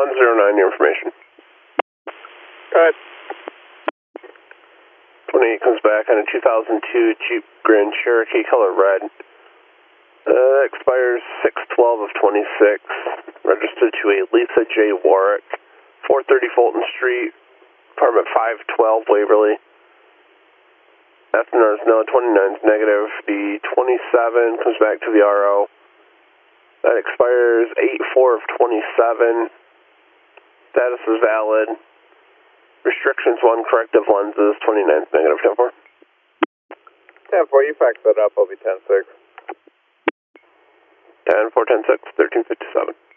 109, your information. Go ahead. 28 comes back on a 2002 Jeep Grand Cherokee, color red. Expires 6/12 of 26. Registered to a Lisa J. Warwick, 430 Fulton Street, apartment 512, Waverly. SNR is no, 29 is negative. The 27 comes back to the RO. That expires 8/4 of 27. Status is valid. Restrictions 1, corrective lenses, 29 is negative, 10-4. 10-4, you fax that up, I'll be 10-6. 10-4, 10-6, 1357.